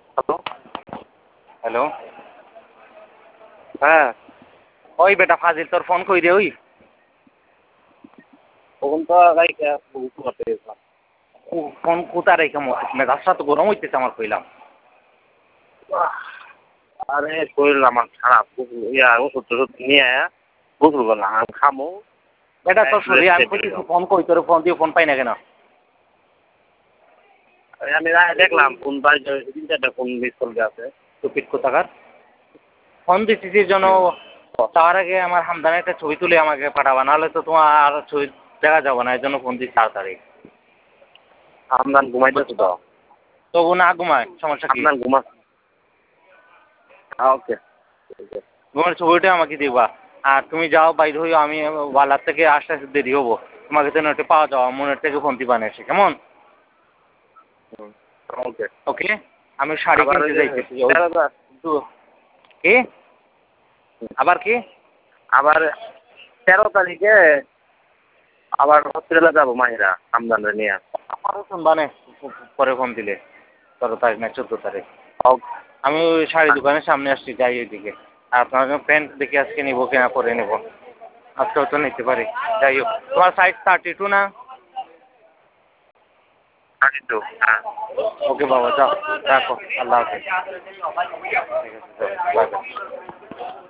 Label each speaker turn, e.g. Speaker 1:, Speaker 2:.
Speaker 1: Hello.
Speaker 2: Hello.
Speaker 1: হ্যাঁ।
Speaker 2: ওই বেটা ফাজিল তোর ফোন কই রে ওই?
Speaker 1: তখন তো লাইক করতে গেছিলাম।
Speaker 2: ফোন কোথা রেখে মেজাজটা তো গরম হইতেছে আমার কইলাম।
Speaker 1: আরে শরীর আমার খারাপ, ওষুধ টষুধ নিয়ে গোসল করলাম, আমি খামো।
Speaker 2: বেটা তোর শরীর আমি কইতেছি ফোন কই, তোর ফোন দিয়ে ফোন পাই না কেন?
Speaker 1: আমি দেখলাম ফোন বাড়িতে 3-4টা ফোন মিস কল আছে।
Speaker 2: টুপিট কোথাকার ফোন দিতেছিস জন্য তার আগে আমার হামদানের একটা ছবি তুলে আমাকে পাঠাবা, নাহলে তো তোমার আর ছবি দেখা যাবে না, এই জন্য ফোন দিচ্ছি তাড়াতাড়ি।
Speaker 1: আমদান ঘুমাইতেছে তো।
Speaker 2: তবু না ঘুমায়, সমস্যা কি?
Speaker 1: আমদান ঘুমা। ওকে।
Speaker 2: ঘুমের ছবিটা আমাকে দিবা। আর তুমি যাও বাইরে হইও, আমি ওয়ালার থেকে আসতে আসতে দেরি হবো, তোমাকে তো নেটে পাওয়া যাওয়া মনের থেকে ফোন দিবা না এসে, কেমন?
Speaker 1: ওকে।
Speaker 2: ওকে। আমি শাড়ি
Speaker 1: আবার
Speaker 2: কিনতে
Speaker 1: ওই যে
Speaker 2: যাইতেছি। কি? আবার কি?
Speaker 1: আবার 13 তারিখে আবার হসপিটালে যাবো মাহিরা আমদানরে নিয়ে।
Speaker 2: আমারও শুনবা নে, পরে ফোন দিলে। 13 তারিখ না 14 তারিখ।
Speaker 1: ওকে।
Speaker 2: আমি ওই শাড়ি দোকানের সামনে আসছি, যাই ওইদিকে। আর আপনার প্যান্ট দেখে আজকে নিবো কিনা পরে নেবো, আজকেও তো নিতে পারি। যাই হোক, তোমার সাইজ 32 না?
Speaker 1: 32। হ্যাঁ।
Speaker 2: ওকে বাবা, যাও রাখো, আল্লাহ হাফেজ। ঠিক আছে, বাই বাই।